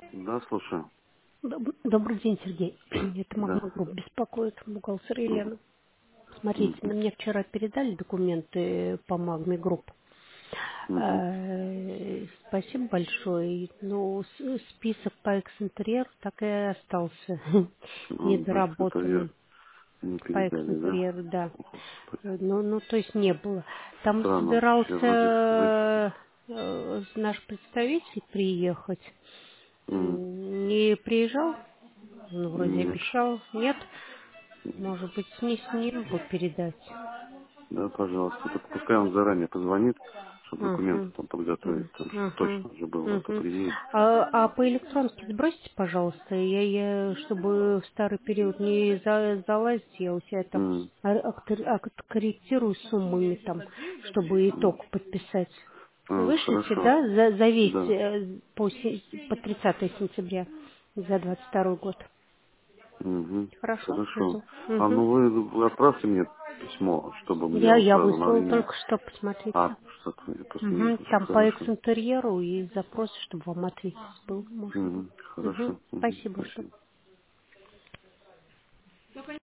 Да, слушаю. Добрый день, Сергей. Это Да. Магма Групп беспокоит, бухгалтер Мгм. Елена. Смотрите, Мгм. мне вчера передали документы по Магме Групп. Мгм. Спасибо большое. Ну, список по экс-интерьеру так и остался Значит, это недоработанным. не По передали, да? экс-интерьеру, да. О, Господи. Ну, то есть не было. Там Странно. Я вроде выписал. собирался наш представитель приехать. М. Не приезжал? Ну, вроде Нет. обещал. Нет? Нет. Может быть, снизу бы передать. Да, пожалуйста. Только пускай он заранее позвонит, чтобы документы Угу. там подготовить, потому что Угу. точно же было, а то Угу. приедет. А по электронке сбросьте, пожалуйста. Чтобы в старый период не залазить, я у себя там М. откорректирую суммами там, чтобы М. итог подписать. Вышлите, Хорошо. да, за весь Да. по 30 сентября за 22 год. Угу. Хорошо, Хорошо. жду. А Угу. ну вы отправьте мне письмо, чтобы я вот Я сразу на выслала имя. только что, посмотрите. А, что-то я просто не Угу. вижу. Там по Хорошо. экс-интерьеру и запрос, чтобы вам ответить был, можно. Мгм. Угу. Хорошо. Мгм. Спасибо, что Спасибо.